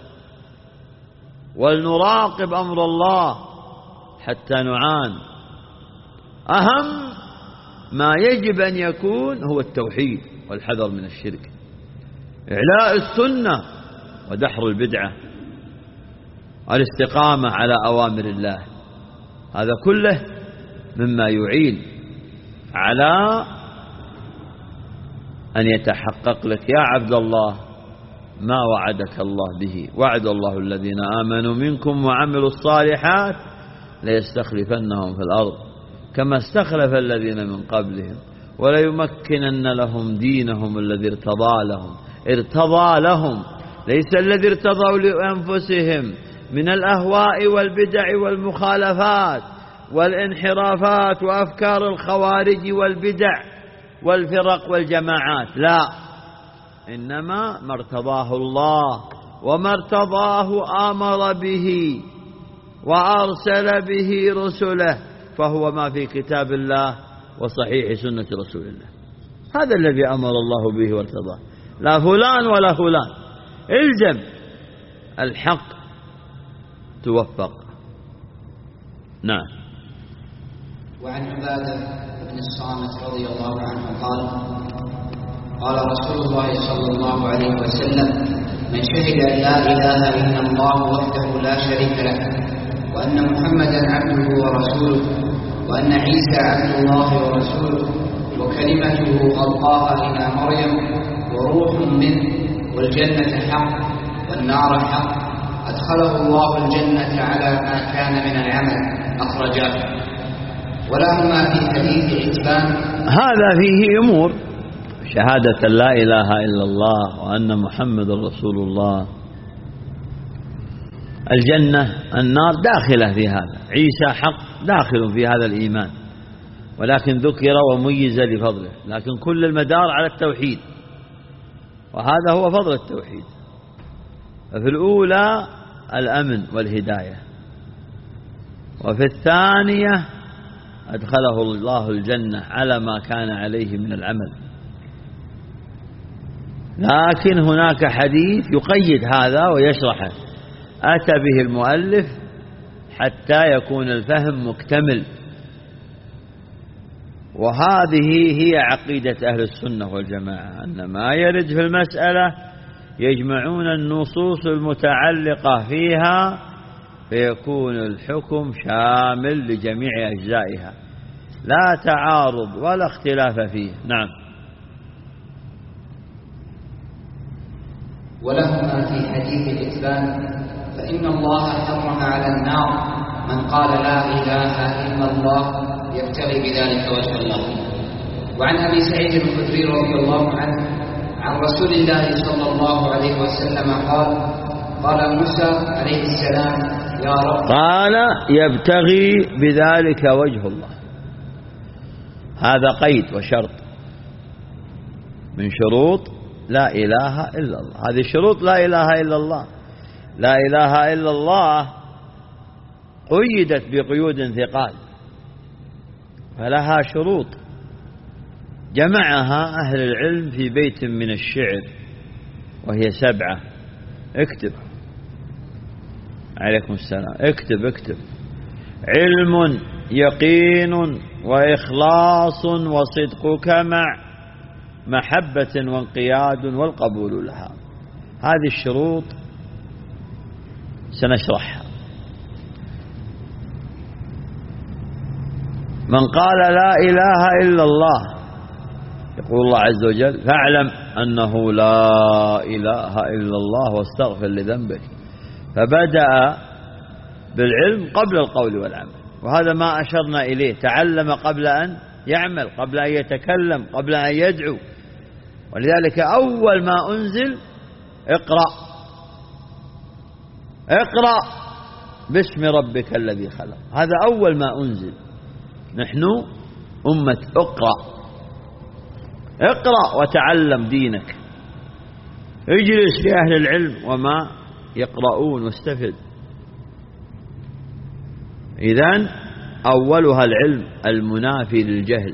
ولنراقب أمر الله حتى نعان. أهم ما يجب أن يكون هو التوحيد والحذر من الشرك، إعلاء السنة ودحر البدعة، الاستقامة على أوامر الله. هذا كله مما يعين على أن يتحقق لك يا عبد الله ما وعدك الله به. وعد الله الذين آمنوا منكم وعملوا الصالحات ليستخلفنهم في الأرض كما استخلف الذين من قبلهم وليمكنن لهم دينهم الذي ارتضى لهم ليس الذي ارتضوا لأنفسهم من الأهواء والبدع والمخالفات والانحرافات وأفكار الخوارج والبدع والفرق والجماعات، لا، إنما ما ارتضاه الله وما ارتضاه أمر به وأرسل به رسله، فهو ما في كتاب الله وصحيح سنة رسول الله. هذا الذي أمر الله به وارتضاه، لا فلان ولا فلان. الزم الحق توفق. نعم. وعن عبادة بن الصامت رضي الله عنه قال: قال رسول الله صلى الله عليه وسلم: من شهد أن لا إله إلا الله وحده لا شريك له، وأن محمدا عبده ورسوله، وأن عيسى عبد الله ورسوله، وكلمته ألقاها إلى مريم وروح منه، والجنة حق والنار حق، أدخله الله الجنة على ما كان من العمل. أخرجاه. ولهما في حديث عتبان. هذا فيه أمور: شهادة لا إله إلا الله وأن محمد رسول الله، الجنة النار داخلة في هذا، عيسى حق داخل في هذا الإيمان، ولكن ذكر وميز لفضله، لكن كل المدار على التوحيد، وهذا هو فضل التوحيد. ففي الأولى الأمن والهداية، وفي الثانية أدخله الله الجنة على ما كان عليه من العمل. لكن هناك حديث يقيد هذا ويشرحه، أتى به المؤلف حتى يكون الفهم مكتمل، وهذه هي عقيدة أهل السنة والجماعة، أن ما يرد في المسألة يجمعون النصوص المتعلقة فيها فيكون الحكم شامل لجميع أجزائها، لا تعارض ولا اختلاف فيه. نعم. ولهما في حديث الإتبان: فإن الله حرم على النار من قال لا إله إلا الله يبتغي بذلك وجه الله. وعن أبي سعيد الخدري رضي الله عنه عن رسول الله صلى الله عليه وسلم قال: قال موسى عليه السلام: يا رب. قال: يبتغي بذلك وجه الله. هذا قيد وشرط من شروط لا إله إلا الله. هذه شروط لا إله إلا الله. لا إله إلا الله قيدت بقيود ثقال، فلها شروط جمعها أهل العلم في بيت من الشعر، وهي 7. اكتب. عليكم السلام. اكتب. علم، يقين، وإخلاص، وصدقك مع محبة وانقياد والقبول لها. هذه الشروط سنشرحها. من قال لا إله إلا الله يقول الله عز وجل فاعلم أنه لا إله إلا الله واستغفر لذنبك، فبدأ بالعلم قبل القول والعمل، وهذا ما أشرنا إليه. تعلم قبل أن يعمل، قبل أن يتكلم، قبل أن يدعو. ولذلك أول ما أنزل اقرأ باسم ربك الذي خلق، هذا أول ما أنزل. نحن أمة اقرأ وتعلم دينك، اجلس لأهل العلم وما يقرؤون واستفد. إذن أولها العلم المنافي للجهل،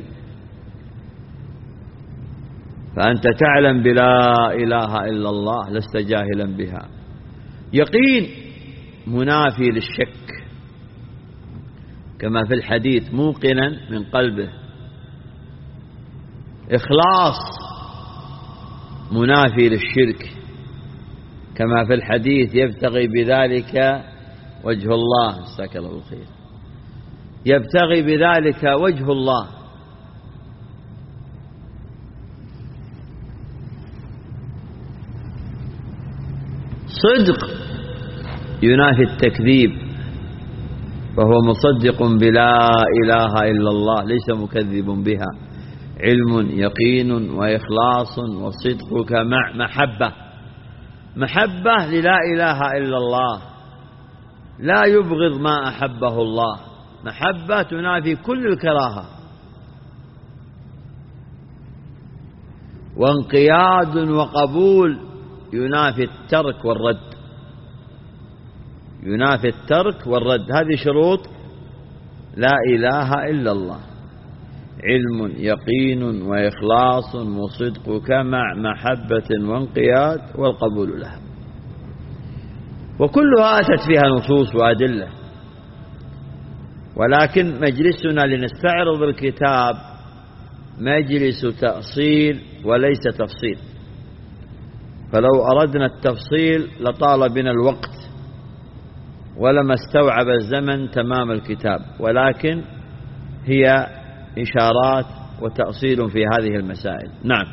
فأنت تعلم بلا إله إلا الله لست جاهلا بها. يقين منافي للشك، كما في الحديث موقنا من قلبه. إخلاص منافي للشرك، كما في الحديث يبتغي بذلك وجه الله. جزاك الله الخير. يبتغي بذلك وجه الله. صدق ينافي التكذيب، فهو مصدق بلا إله إلا الله ليس مكذب بها. علم يقين وإخلاص وصدقك مع محبة للا إله إلا الله، لا يبغض ما أحبه الله. محبة تنافي كل الكراهة. وانقياد وقبول ينافي الترك والرد. ينافي الترك والرد، هذه شروط لا إله إلا الله. علم يقين وإخلاص وصدقك مع محبة وانقياد والقبول لها. وكلها أتت فيها نصوص وأدلة، ولكن مجلسنا لنستعرض الكتاب مجلس تأصيل وليس تفصيل، فلو أردنا التفصيل لطال بنا الوقت ولما استوعب الزمن تمام الكتاب، ولكن هي إشارات وتأصيل في هذه المسائل. نعم.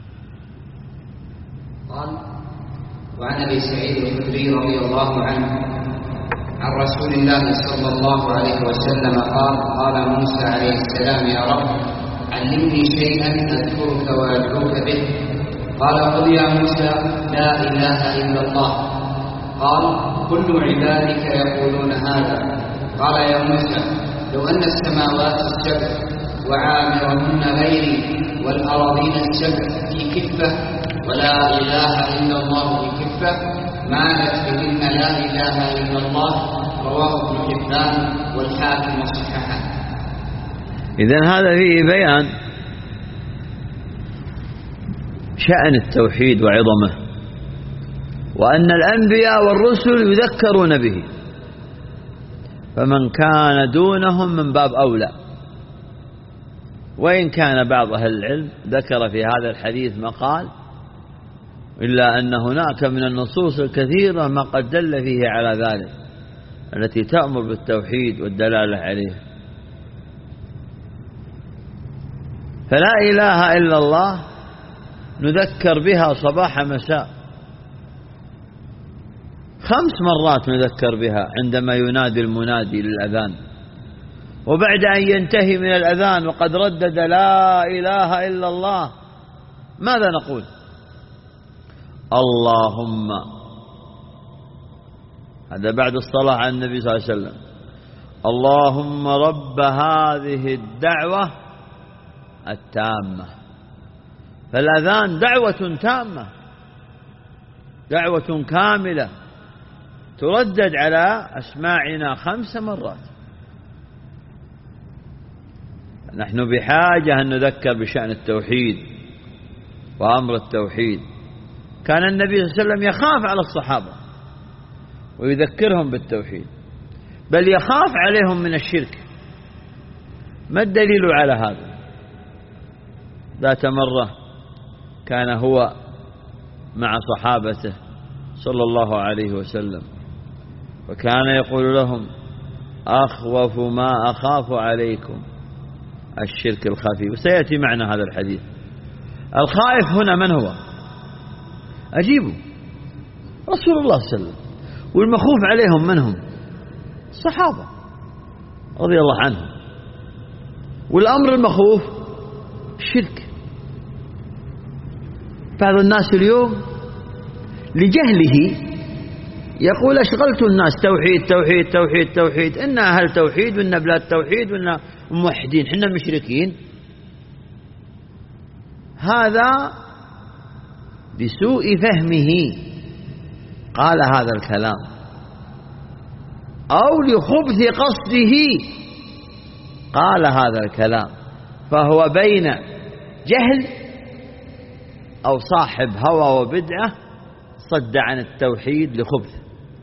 قال: وعن أبي سعيد الخدري رضي الله عنه عن رسول الله صلى الله عليه وسلم قال موسى عليه السلام: يا رب علمني شيئا أذكرك وأدعوك به. قال: قل يا موسى لا إله إلا الله. قال: كل عبادك يقولون هذا. قال: يا موسى لو أن السماوات السبع وعامرهن غيري والأراضين السبع في كفة ولا إله إلا الله في كفة مالت بهن لا إله إلا الله. رواه ابن حبان والحاكم وصححه. إذن هذا فيه بيان شأن التوحيد وعظمه، وأن الأنبياء والرسل يذكرون به، فمن كان دونهم من باب أولى. وإن كان بعض أهل العلم ذكر في هذا الحديث مقال، إلا أن هناك من النصوص الكثيرة ما قد دل فيه على ذلك، التي تأمر بالتوحيد والدلالة عليه. فلا إله إلا الله نذكر بها صباح مساء، 5 مرات نذكر بها عندما ينادي المنادي للأذان، وبعد أن ينتهي من الأذان وقد ردد لا إله إلا الله ماذا نقول؟ اللهم، هذا بعد الصلاة على النبي صلى الله عليه وسلم، اللهم رب هذه الدعوة التامة. فالأذان دعوة تامة، دعوة كاملة تردد على أسماعنا 5 مرات. نحن بحاجة أن نذكر بشأن التوحيد وأمر التوحيد. كان النبي صلى الله عليه وسلم يخاف على الصحابة ويذكرهم بالتوحيد، بل يخاف عليهم من الشرك. ما الدليل على هذا؟ ذات مرة كان هو مع صحابته صلى الله عليه وسلم، وكان يقول لهم: أخوف ما أخاف عليكم الشرك الخفي. وسيأتي معنا هذا الحديث. الخائف هنا من هو؟ أجيبوا، رسول الله صلى الله عليه وسلم. والمخوف عليهم من هم؟ الصحابة رضي الله عنهم. والأمر المخوف الشرك. بعض الناس اليوم لجهله يقول: أشغلت الناس توحيد توحيد توحيد توحيد، إن أهل توحيد وإن بلاد توحيد وإن موحدين، حنا مشركين. هذا بسوء فهمه قال هذا الكلام، أو لخبث قصده قال هذا الكلام، فهو بين جهل أو صاحب هوى وبدعة صد عن التوحيد لخبث.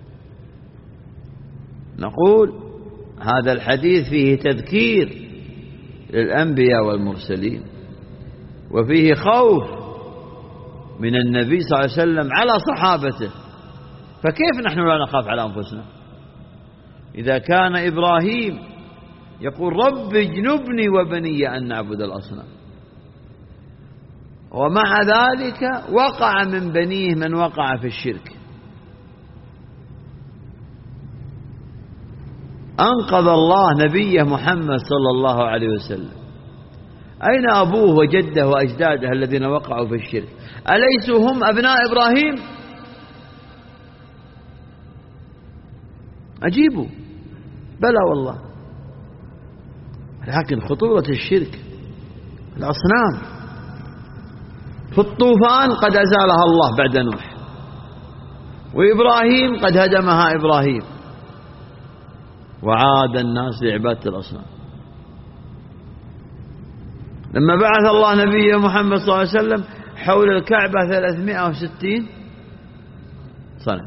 نقول هذا الحديث فيه تذكير للأنبياء والمرسلين، وفيه خوف من النبي صلى الله عليه وسلم على صحابته. فكيف نحن لا نخاف على أنفسنا إذا كان إبراهيم يقول: رب اجنبني وبني أن نعبد الأصنام، ومع ذلك وقع من بنيه من وقع في الشرك. أنقذ الله نبيه محمد صلى الله عليه وسلم. أين أبوه وجده وأجداده الذين وقعوا في الشرك؟ أليسوا هم أبناء إبراهيم؟ أجيبوا: بلى والله. لكن خطورة الشرك الأصنام في الطوفان قد أزالها الله بعد نوح، وإبراهيم قد هدمها إبراهيم، وعاد الناس لعبادة الأصنام. لما بعث الله نبيه محمد صلى الله عليه وسلم حول الكعبة 360 صنم،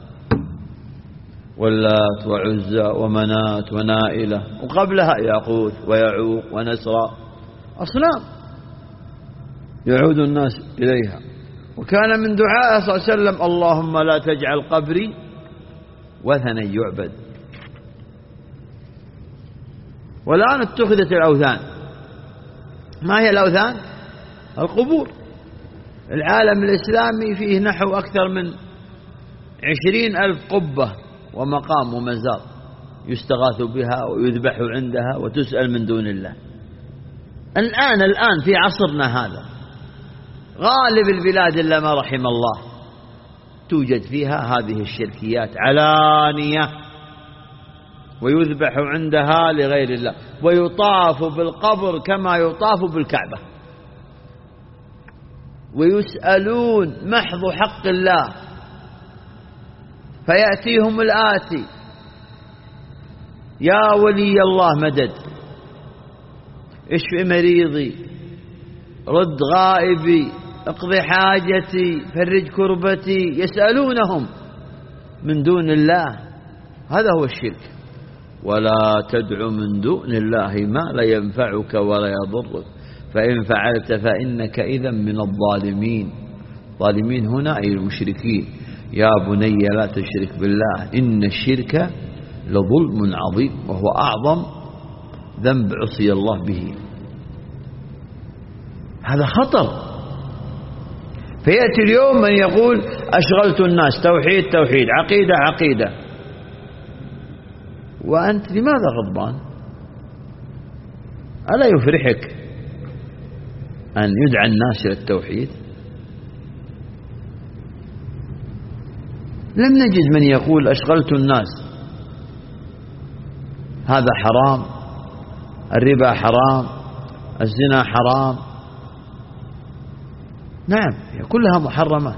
واللات وعزى ومنات ونائلة، وقبلها ياقوت ويعوق ونسرى، أصنام يعود الناس إليها. وكان من دعائه صلى الله عليه وسلم: اللهم لا تجعل قبري وثنا يعبد. والآن اتخذت الأوثان. ما هي الأوثان؟ القبور. العالم الإسلامي فيه نحو أكثر من 20,000 قبة ومقام ومزار يستغاث بها ويذبح عندها وتسأل من دون الله. الآن في عصرنا هذا غالب البلاد إلا ما رحم الله توجد فيها هذه الشركيات علانية، ويذبح عندها لغير الله، ويطاف بالقبر كما يطاف بالكعبة، ويسألون محض حق الله. فيأتيهم الآتي: يا ولي الله مدد، اشف مريضي، رد غائبي، اقضي حاجتي، فرج كربتي. يسألونهم من دون الله. هذا هو الشرك. ولا تدع من دون الله ما لا ينفعك ولا يضرك، فإن فعلت فإنك إذا من الظالمين. ظالمين هنا أي المشركين. يا بني لا تشرك بالله إن الشرك لظلم عظيم، وهو أعظم ذنب عصي الله به. هذا خطر. فيأتي اليوم من يقول: أشغلت الناس توحيد توحيد، عقيدة عقيدة، وأنت لماذا غضبان؟ ألا يفرحك أن يدعى الناس إلى التوحيد؟ لم نجد من يقول: أشغلت الناس، هذا حرام، الربا حرام، الزنا حرام. نعم، هي كلها محرمة،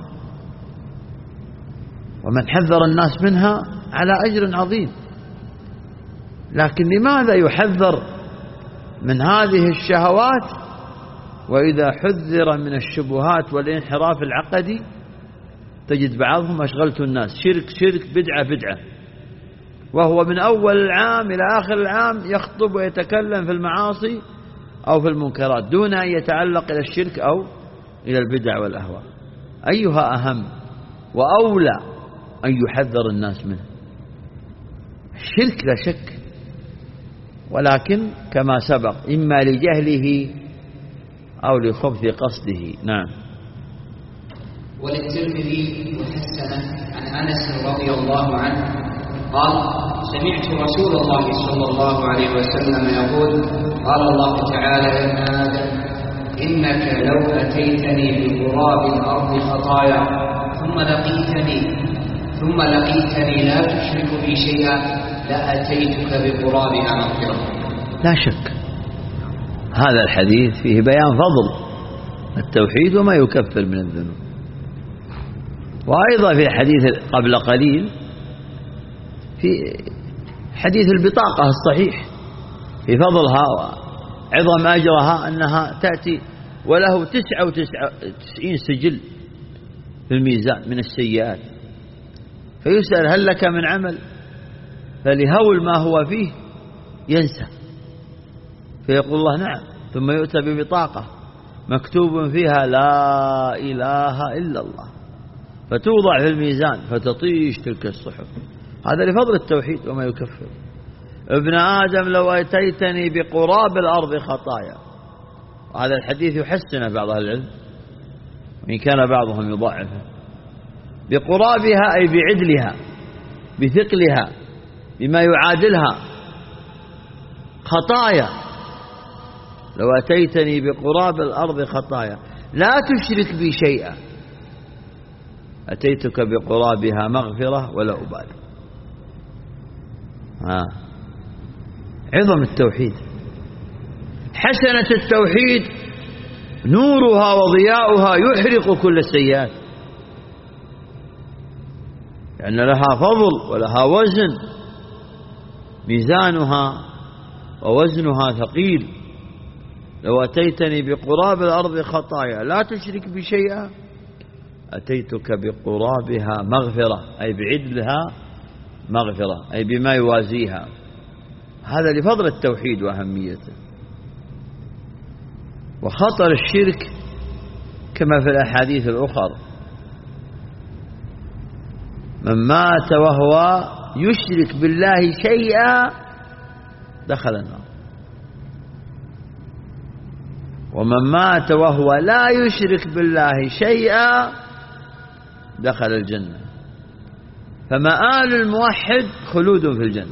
ومن حذر الناس منها على أجر عظيم. لكن لماذا يحذر من هذه الشهوات وإذا حذر من الشبهات والانحراف العقدي تجد بعضهم: أشغلت الناس، شرك شرك، بدعة بدعة، وهو من أول العام إلى آخر العام يخطب ويتكلم في المعاصي أو في المنكرات دون أن يتعلق إلى الشرك أو إلى البدع والأهواء. أيها أهم وأولى أن يحذر الناس منه. الشرك لا شك، ولكن كما سبق إما لجهله أو لخبث قصده. نعم. وللترمذي وحسنه عن أنس رضي الله عنه قال: سمعت رسول الله صلى الله عليه وسلم يقول: قال الله تعالى: يا ابن آدم إنك لو أتيتني بقراب الأرض خطايا ثم لقيتني لا تشرك بي شيئا لأتيتك بقرابها مغفرة. لا شك هذا الحديث فيه بيان فضل التوحيد وما يكفر من الذنوب. وأيضا في الحديث قبل قليل في حديث البطاقة الصحيح في فضلها وعظم أجرها أنها تأتي وله 99 سجل في الميزان من السيئات، فيسأل: هل لك من عمل؟ فلهول ما هو فيه ينسى، فيقول الله: نعم. ثم يؤتى ببطاقة مكتوب فيها: لا إله إلا الله، فتوضع في الميزان فتطيش تلك الصحف. هذا لفضل التوحيد وما يكفر. ابن آدم لو أتيتني بقراب الأرض خطايا، هذا الحديث يحسن بعض أهل العلم وإن كان بعضهم يضعفه. بقرابها أي بعدلها، بثقلها، بما يعادلها خطايا. لو أتيتني بقراب الأرض خطايا لا تشرك بي شيئا أتيتك بقرابها مغفرة ولا أبالي. عظم التوحيد. حسنة التوحيد نورها وضياؤها يحرق كل السيئات، لأن لها فضل ولها وزن، ميزانها ووزنها ثقيل. لو أتيتني بقراب الأرض خطايا لا تشرك بشيئا أتيتك بقرابها مغفرة أي بعدلها مغفرة أي بما يوازيها. هذا لفضل التوحيد وأهميته وخطر الشرك كما في الأحاديث الأخرى: من مات وهو يشرك بالله شيئا دخل النار، ومن مات وهو لا يشرك بالله شيئا دخل الجنة. فمآل الموحد خلود في الجنة،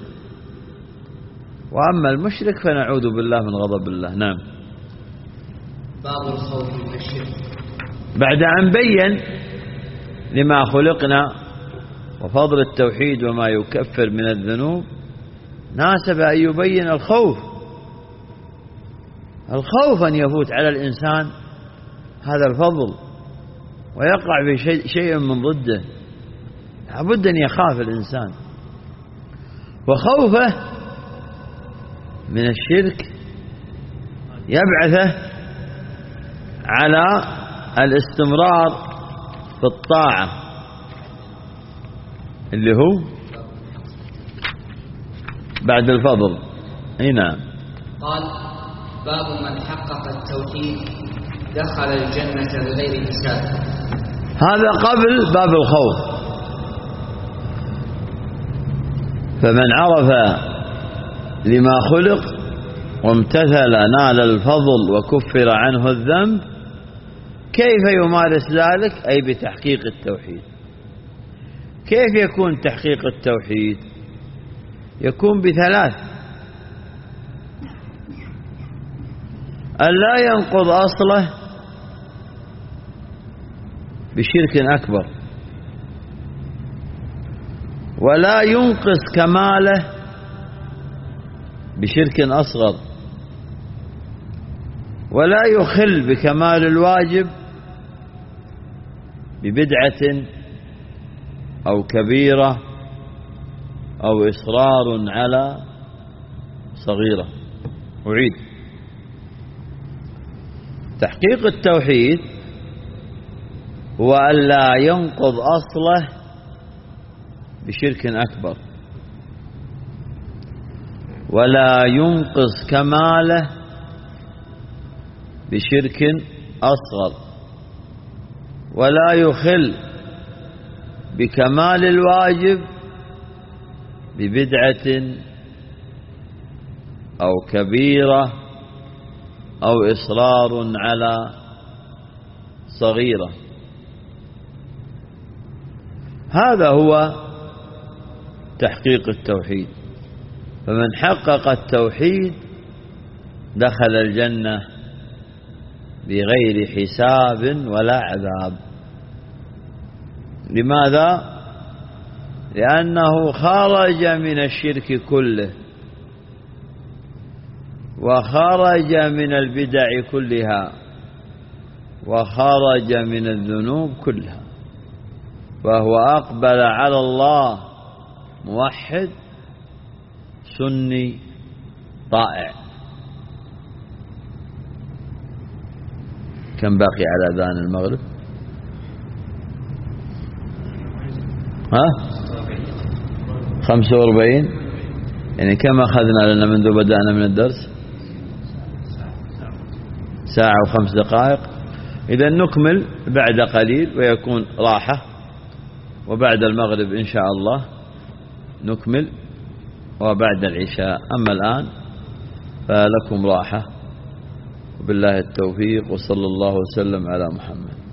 وأما المشرك فنعوذ بالله من غضب الله. نعم. باب الخوف من الشرك. بعد أن بين لما خلقنا وفضل التوحيد وما يكفر من الذنوب، ناسب أن يبين الخوف أن يفوت على الإنسان هذا الفضل ويقع في شيء من ضده. لابد أن يخاف الإنسان، وخوفه من الشرك يبعثه على الاستمرار في الطاعة اللي هو بعد الفضل. نعم. قال: باب من حقق التوحيد دخل الجنة بغير حساب. هذا قبل باب الخوف. فمن عرف لما خلق وامتثل نال الفضل وكفر عنه الذنب. كيف يمارس ذلك؟ أي بتحقيق التوحيد. كيف يكون تحقيق التوحيد؟ يكون بثلاث: أن لا ينقض أصله بشرك أكبر، ولا ينقص كماله بشرك أصغر، ولا يخل بكمال الواجب ببدعة أو كبيرة أو إصرار على صغيرة. أعيد: تحقيق التوحيد هو أن لا ينقض أصله بشرك أكبر، ولا ينقص كماله بشرك أصغر، ولا يخل بكمال الواجب ببدعة أو كبيرة أو إصرار على صغيرة. هذا هو تحقيق التوحيد. فمن حقق التوحيد دخل الجنة بغير حساب ولا عذاب. لماذا؟ لأنه خرج من الشرك كله وخرج من البدع كلها وخرج من الذنوب كلها، فهو أقبل على الله موحد سني طائع. كم باقي على أذان المغرب؟ 45. يعني كم أخذنا لنا منذ بدأنا من الدرس؟ 1 ساعة و5 دقائق. إذا نكمل بعد قليل ويكون راحة، وبعد المغرب إن شاء الله نكمل، وبعد العشاء. أما الآن فلكم راحة، وبالله التوفيق، وصلى الله وسلم على محمد.